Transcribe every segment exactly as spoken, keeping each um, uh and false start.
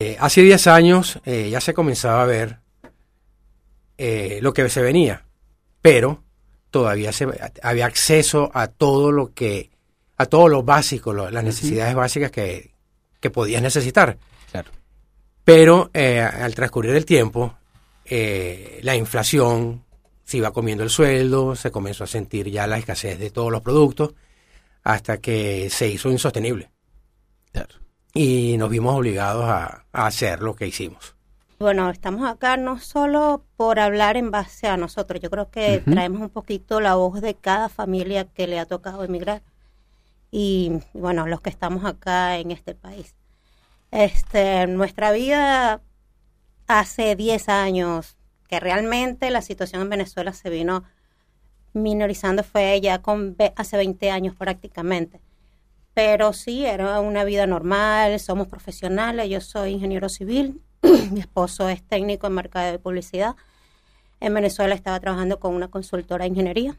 Eh, hace diez años eh, ya se comenzaba a ver eh, lo que se venía, pero todavía se, había acceso a todo lo que, a todo lo básico, lo, las necesidades uh-huh. básicas que, que podías necesitar. Claro. Pero eh, al transcurrir el tiempo, eh, la inflación se iba comiendo el sueldo, se comenzó a sentir ya la escasez de todos los productos, hasta que se hizo insostenible. Claro. Y nos vimos obligados a, a hacer lo que hicimos. Bueno, estamos acá no solo por hablar en base a nosotros, yo creo que uh-huh. traemos un poquito la voz de cada familia que le ha tocado emigrar y, bueno, los que estamos acá en este país. Este, nuestra vida hace diez años, que realmente la situación en Venezuela se vino minorizando, fue ya con hace veinte años prácticamente. Pero sí, era una vida normal, somos profesionales, yo soy ingeniero civil, mi esposo es técnico en mercado de publicidad. En Venezuela estaba trabajando con una consultora de ingeniería.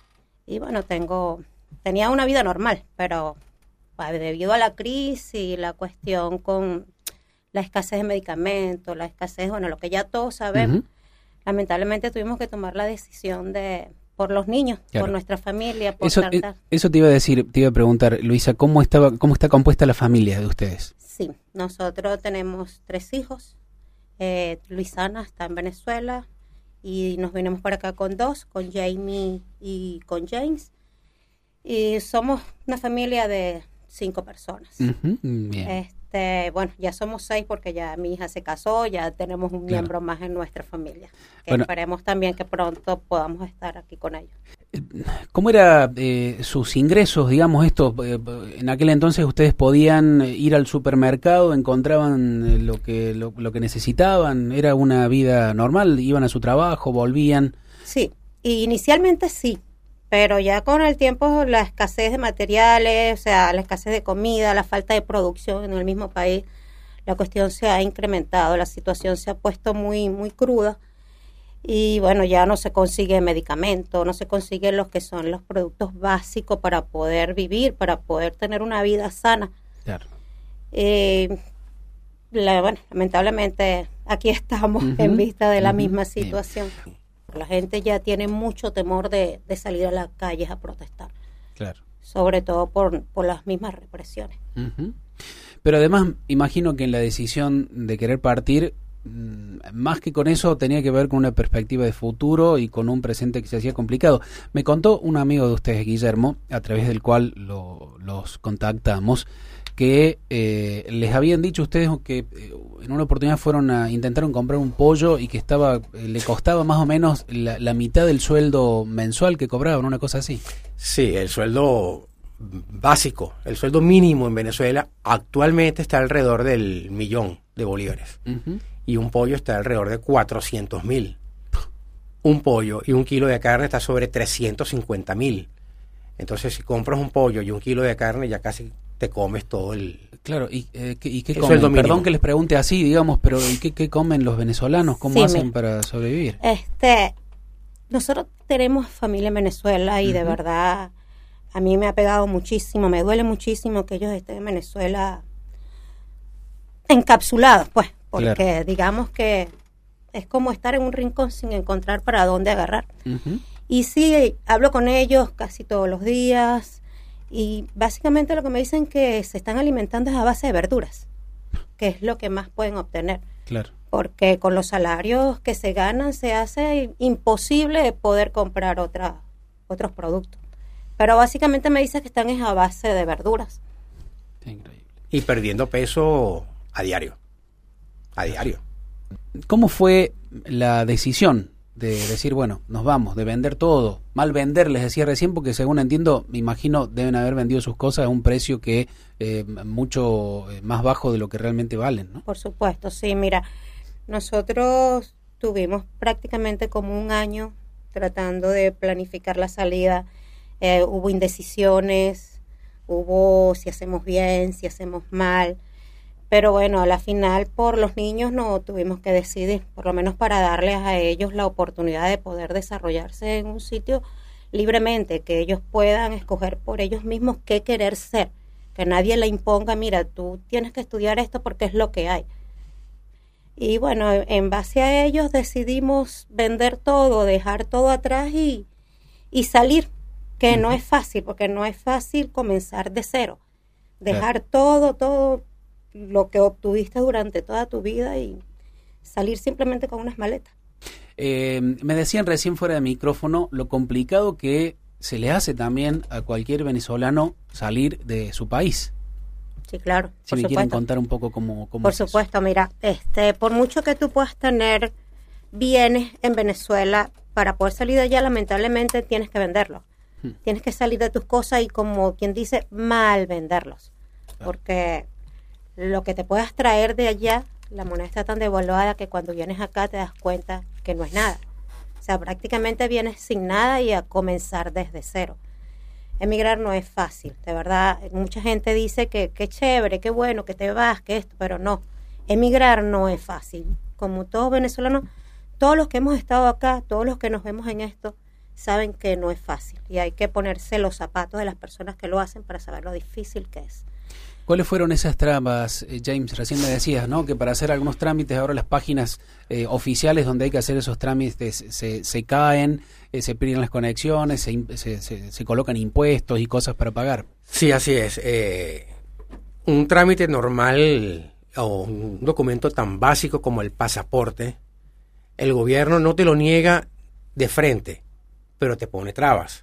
Y bueno, tengo tenía una vida normal, pero debido a la crisis, la cuestión con la escasez de medicamentos, la escasez, bueno, lo que ya todos sabemos, uh-huh. lamentablemente tuvimos que tomar la decisión de, por los niños, claro. por nuestra familia, por eso, tratar. Eso te iba a decir, te iba a preguntar, Luisa, ¿cómo estaba, cómo está compuesta la familia de ustedes? Sí, nosotros tenemos tres hijos. Eh, Luisana está en Venezuela y nos vinimos para acá con dos, con Jamie y con James. Y somos una familia de cinco personas. Uh-huh, bien. Este, bueno, ya somos seis porque ya mi hija se casó, ya tenemos un miembro claro. más en nuestra familia. Que bueno, esperemos también que pronto podamos estar aquí con ellos. ¿Cómo eran eh, sus ingresos, digamos, esto? Eh, en aquel entonces ustedes podían ir al supermercado, encontraban lo que lo, lo que necesitaban, era una vida normal, iban a su trabajo, volvían. Sí, inicialmente sí. Pero ya con el tiempo la escasez de materiales, o sea, la escasez de comida, la falta de producción en el mismo país, la cuestión se ha incrementado, la situación se ha puesto muy muy cruda y bueno, ya no se consigue medicamento, no se consiguen los que son los productos básicos para poder vivir, para poder tener una vida sana. Claro. Eh, la, bueno, lamentablemente aquí estamos uh-huh, en vista de la uh-huh, misma situación. Bien. La gente ya tiene mucho temor de, de salir a las calles a protestar. Claro. Sobre todo por, por las mismas represiones. Uh-huh. Pero además, imagino que en la decisión de querer partir, más que con eso, tenía que ver con una perspectiva de futuro y con un presente que se hacía complicado. Me contó un amigo de ustedes, Guillermo, a través del cual lo, los contactamos, que eh, les habían dicho ustedes que eh, en una oportunidad fueron a intentaron comprar un pollo y que estaba eh, le costaba más o menos la, la mitad del sueldo mensual que cobraban, una cosa así. Sí, el sueldo básico, el sueldo mínimo en Venezuela actualmente está alrededor del millón de bolívares. Uh-huh. Y un pollo está alrededor de cuatrocientos mil. Un pollo y un kilo de carne está sobre trescientos cincuenta mil. Entonces, si compras un pollo y un kilo de carne, ya casi te comes todo el... Claro, ¿y, eh, ¿qué, y qué comen? Perdón que les pregunte así, digamos, pero ¿y qué, qué comen los venezolanos? ¿Cómo sí, hacen me... para sobrevivir? Este, nosotros tenemos familia en Venezuela y uh-huh. de verdad a mí me ha pegado muchísimo, me duele muchísimo que ellos estén en Venezuela encapsulados, pues, porque claro. digamos que es como estar en un rincón sin encontrar para dónde agarrar. Uh-huh. Y sí, hablo con ellos casi todos los días y básicamente lo que me dicen que se están alimentando es a base de verduras, que es lo que más pueden obtener. Claro. Porque con los salarios que se ganan se hace imposible poder comprar otra, otros productos. Pero básicamente me dicen que están es a base de verduras. Increíble. Y perdiendo peso a diario. A diario. ¿Cómo fue la decisión de decir, bueno, nos vamos, de vender todo? Mal vender, les decía recién, porque según entiendo, me imagino, deben haber vendido sus cosas a un precio que eh, mucho más bajo de lo que realmente valen, ¿no? Por supuesto, sí. Mira, nosotros tuvimos prácticamente como un año tratando de planificar la salida. Eh, hubo indecisiones, hubo si hacemos bien, si hacemos mal. Pero bueno, a la final por los niños no tuvimos que decidir, por lo menos para darles a ellos la oportunidad de poder desarrollarse en un sitio libremente, que ellos puedan escoger por ellos mismos qué querer ser, que nadie le imponga, mira, tú tienes que estudiar esto porque es lo que hay. Y bueno, en base a ellos decidimos vender todo, dejar todo atrás y, y salir, que uh-huh. no es fácil, porque no es fácil comenzar de cero. Dejar claro. todo, todo lo que obtuviste durante toda tu vida y salir simplemente con unas maletas. Eh, me decían recién fuera de micrófono lo complicado que se le hace también a cualquier venezolano salir de su país. Sí, claro. Si me supuesto. quieren contar un poco cómo, cómo Por es supuesto, eso. Mira, este, por mucho que tú puedas tener bienes en Venezuela, para poder salir de allá, lamentablemente tienes que venderlos. Hmm. Tienes que salir de tus cosas y, como quien dice, mal venderlos. Claro. Porque lo que te puedas traer de allá, la moneda está tan devaluada que cuando vienes acá te das cuenta que no es nada. O sea, prácticamente vienes sin nada y a comenzar desde cero. Emigrar no es fácil, de verdad. Mucha gente dice que qué chévere, qué bueno, que te vas, que esto, pero no. Emigrar no es fácil. Como todos venezolanos, todos los que hemos estado acá, todos los que nos vemos en esto, saben que no es fácil. Y hay que ponerse los zapatos de las personas que lo hacen para saber lo difícil que es. ¿Cuáles fueron esas trabas, eh, James? Recién me decías, ¿no? Que para hacer algunos trámites, ahora las páginas eh, oficiales donde hay que hacer esos trámites se, se caen, eh, se pierden las conexiones, se, se, se, se colocan impuestos y cosas para pagar. Sí, así es. Eh, un trámite normal o un documento tan básico como el pasaporte, el gobierno no te lo niega de frente, pero te pone trabas.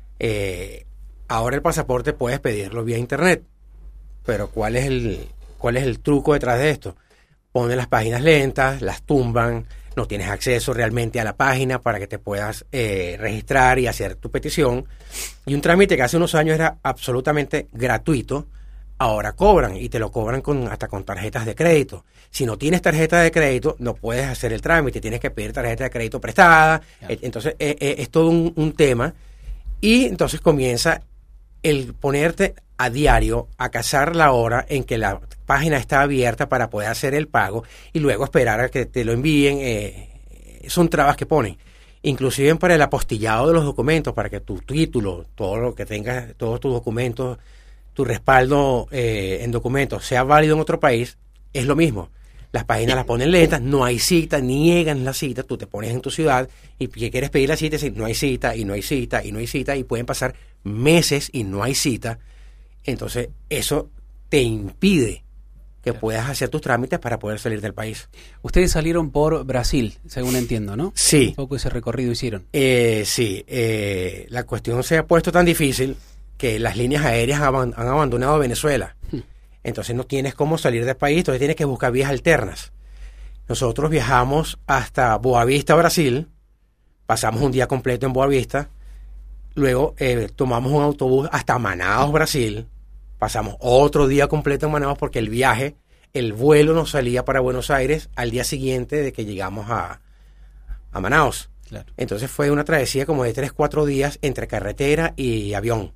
Eh, ahora el pasaporte puedes pedirlo vía internet. Pero ¿cuál es el cuál es el truco detrás de esto? Ponen las páginas lentas, las tumban, no tienes acceso realmente a la página para que te puedas eh, registrar y hacer tu petición. Y un trámite que hace unos años era absolutamente gratuito, ahora cobran y te lo cobran con hasta con tarjetas de crédito. Si no tienes tarjeta de crédito, no puedes hacer el trámite, tienes que pedir tarjeta de crédito prestada. Yeah. Entonces eh, eh, es todo un, un tema. Y entonces comienza el ponerte a diario a cazar la hora en que la página está abierta para poder hacer el pago y luego esperar a que te lo envíen. Eh, son trabas que ponen. Inclusive para el apostillado de los documentos, para que tu título, todo lo que tengas, todos tus documentos, tu respaldo eh, en documentos sea válido en otro país, es lo mismo. Las páginas las ponen lentas, no hay cita, niegan la cita, tú te pones en tu ciudad y que quieres pedir la cita y no hay cita, y no hay cita, y no hay cita, y pueden pasar meses y no hay cita. Entonces, eso te impide que claro. puedas hacer tus trámites para poder salir del país. Ustedes salieron por Brasil, según entiendo, ¿no? Sí. Un poco ese recorrido hicieron. Eh, sí. Eh, la cuestión se ha puesto tan difícil que las líneas aéreas han, han abandonado Venezuela. Hmm. Entonces, no tienes cómo salir del país, entonces tienes que buscar vías alternas. Nosotros viajamos hasta Boavista, Brasil, pasamos un día completo en Boavista, luego eh, tomamos un autobús hasta Manaus, Brasil, pasamos otro día completo en Manaus porque el viaje, el vuelo nos salía para Buenos Aires al día siguiente de que llegamos a, a Manaus. Claro. Entonces fue una travesía como de tres, cuatro días entre carretera y avión.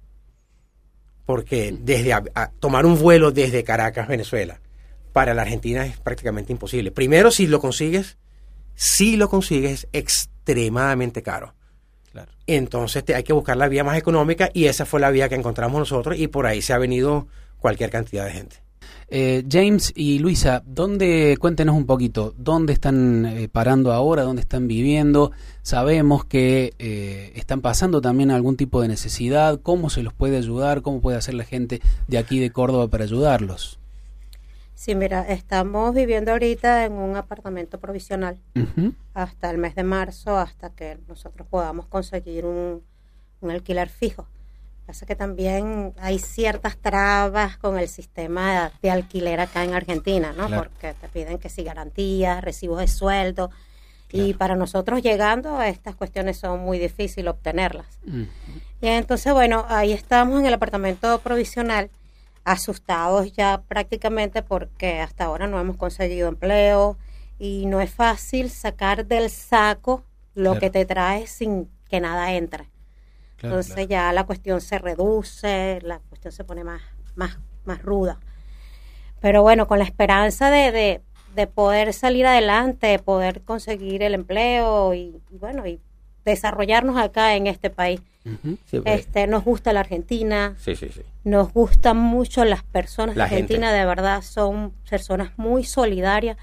Porque desde a, a, tomar un vuelo desde Caracas, Venezuela, para la Argentina es prácticamente imposible. Primero, si lo consigues, si lo consigues, es extremadamente caro. Claro. Entonces te, hay que buscar la vía más económica y esa fue la vía que encontramos nosotros y por ahí se ha venido cualquier cantidad de gente. Eh, James y Luisa, ¿dónde, cuéntenos un poquito, dónde están eh, parando ahora, dónde están viviendo? Sabemos que eh, están pasando también algún tipo de necesidad, ¿cómo se los puede ayudar? ¿Cómo puede hacer la gente de aquí de Córdoba para ayudarlos? Sí, mira, estamos viviendo ahorita en un apartamento provisional uh-huh. hasta el mes de marzo, hasta que nosotros podamos conseguir un, un alquiler fijo. Pasa que también hay ciertas trabas con el sistema de alquiler acá en Argentina, ¿no? Claro. Porque te piden que sí garantías, recibos de sueldo, claro. y para nosotros llegando a estas cuestiones son muy difíciles obtenerlas. Uh-huh. Y entonces, bueno, ahí estamos en el apartamento provisional, asustados ya prácticamente porque hasta ahora no hemos conseguido empleo y no es fácil sacar del saco lo claro. que te trae sin que nada entre. Claro, Entonces claro. ya la cuestión se reduce, la cuestión se pone más, más, más ruda. Pero bueno, con la esperanza de, de, de poder salir adelante, de poder conseguir el empleo y, y bueno, y desarrollarnos acá en este país. Uh-huh. Sí, pues. Este, nos gusta la Argentina, sí, sí, sí. nos gustan mucho las personas la de Argentina, gente. De verdad son personas muy solidarias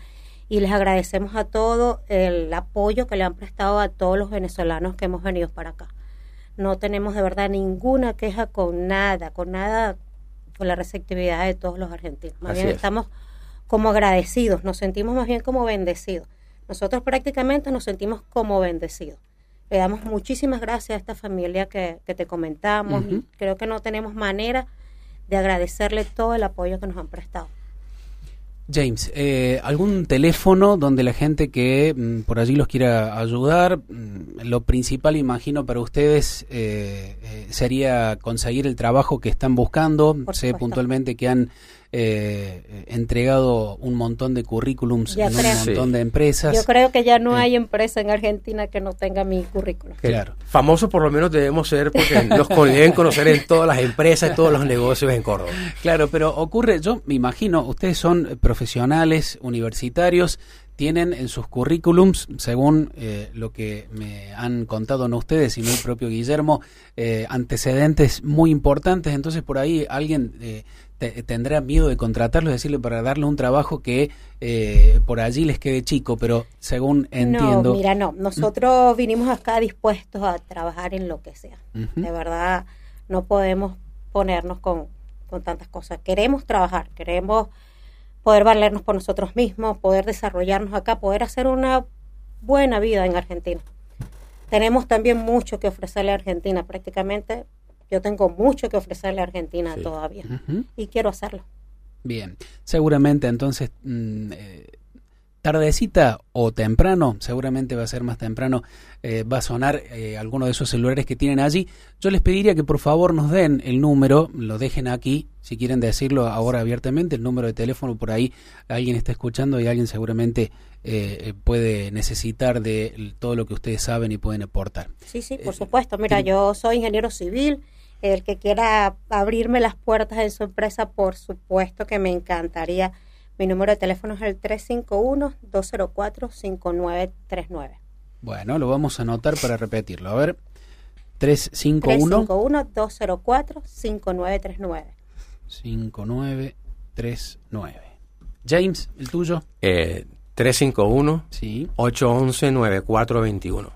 y les agradecemos a todos el apoyo que le han prestado a todos los venezolanos que hemos venido para acá. No tenemos de verdad ninguna queja con nada, con nada, con la receptividad de todos los argentinos. Más Así bien es. estamos como agradecidos, nos sentimos más bien como bendecidos. Nosotros prácticamente nos sentimos como bendecidos. Le damos muchísimas gracias a esta familia que, que te comentamos. Uh-huh. Y creo que no tenemos manera de agradecerle todo el apoyo que nos han prestado. James, eh, ¿algún teléfono donde la gente que mm, por allí los quiera ayudar? Mm, lo principal, imagino, para ustedes eh, eh, sería conseguir el trabajo que están buscando. Por Sé supuesto. puntualmente que han eh, entregado un montón de currículums Ya en un creo. montón Sí. de empresas. Yo creo que ya no Eh. hay empresa en Argentina que no tenga mi currículum. Que Claro. famosos por lo menos debemos ser porque nos con- deben conocer en todas las empresas, en todos los negocios en Córdoba. Claro, pero ocurre, yo me imagino, ustedes son profesionales, universitarios, tienen en sus currículums, según eh, lo que me han contado no ustedes, sino el propio Guillermo, eh, antecedentes muy importantes, entonces por ahí alguien eh, te- tendrá miedo de contratarlo, es decirle, para darle un trabajo que eh, por allí les quede chico, pero según entiendo... No, mira, no. Nosotros vinimos acá dispuestos a trabajar en lo que sea. Ujú. De verdad, no podemos ponernos con, con tantas cosas. Queremos trabajar, queremos poder valernos por nosotros mismos, poder desarrollarnos acá, poder hacer una buena vida en Argentina. Tenemos también mucho que ofrecerle a Argentina. Prácticamente yo tengo mucho que ofrecerle a Argentina Sí. todavía. Ujú. Y quiero hacerlo. Bien, seguramente entonces mm, eh, tardecita o temprano, seguramente va a ser más temprano, eh, va a sonar eh, alguno de esos celulares que tienen allí. Yo les pediría que por favor nos den el número, lo dejen aquí, si quieren decirlo ahora abiertamente, el número de teléfono, por ahí alguien está escuchando y alguien seguramente eh, puede necesitar de el- todo lo que ustedes saben y pueden aportar. Sí, sí, por Eh, supuesto. Mira, yo soy ingeniero civil. El que quiera abrirme las puertas en su empresa, por supuesto que me encantaría. Mi número de teléfono es el tres cinco uno, dos cero cuatro, cinco nueve tres nueve. Bueno, lo vamos a anotar para repetirlo. A ver, tres cinco uno, tres cinco uno, dos cero cuatro, cinco nueve tres nueve. cinco nueve tres nueve. James, el tuyo. Eh, tres cinco uno, Sí, ocho once, nueve cuatro veintiuno.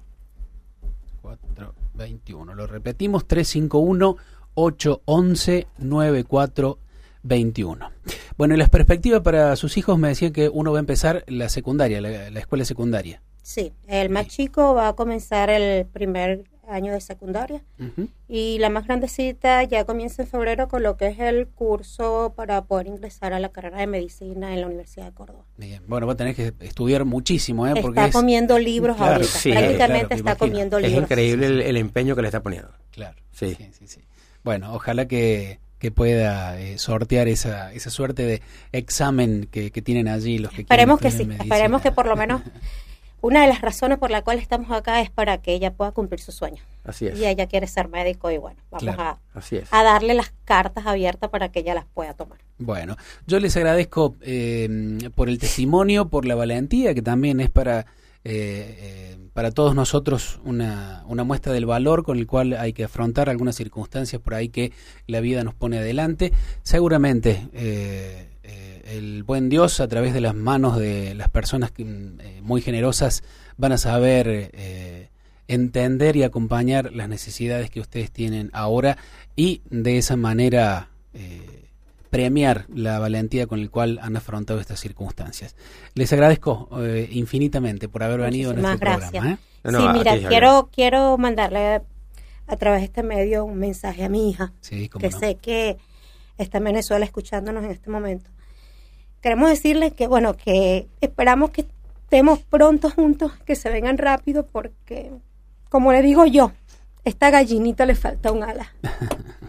cuatro veintiuno. Lo repetimos, tres cinco uno, ocho once, nueve cuatro veintiuno. Bueno, y las perspectivas para sus hijos, me decían que uno va a empezar la secundaria, la, la escuela secundaria. Sí, el más chico va a comenzar el primer año de secundaria Ujú. y la más grandecita ya comienza en febrero con lo que es el curso para poder ingresar a la carrera de medicina en la Universidad de Córdoba. Bien, bueno, va a tener que estudiar muchísimo, ¿eh? Porque Está es... comiendo libros Claro, ahorita, sí, prácticamente claro, me está imagino. comiendo Es libros. increíble el, el empeño que le está poniendo. Claro, Sí. sí, sí, sí. Bueno, ojalá que, que pueda eh, sortear esa, esa suerte de examen que, que tienen allí los que Esperemos que quieren sí, estudiar medicina. esperemos que por lo menos una de las razones por la cual estamos acá es para que ella pueda cumplir su sueño. Así es. Y ella quiere ser médico y bueno, vamos Claro. Así es. a, a darle las cartas abiertas para que ella las pueda tomar. Bueno, yo les agradezco eh, por el testimonio, por la valentía, que también es para, eh, eh, para todos nosotros una, una muestra del valor con el cual hay que afrontar algunas circunstancias por ahí que la vida nos pone adelante. Seguramente eh, eh, el buen Dios, a través de las manos de las personas que, eh, muy generosas, van a saber eh, entender y acompañar las necesidades que ustedes tienen ahora y de esa manera eh, premiar la valentía con la cual han afrontado estas circunstancias. Les agradezco eh, infinitamente por haber venido en Muchísimas este gracias. programa. ¿eh? No, no, sí, a mira, ti, Javier. quiero, quiero mandarle a través de este medio un mensaje a mi hija, Sí, cómo que no. sé que está en Venezuela escuchándonos en este momento. Queremos decirles que, bueno, que esperamos que estemos pronto juntos, que se vengan rápido, porque, como le digo yo, esta gallinita le falta un ala.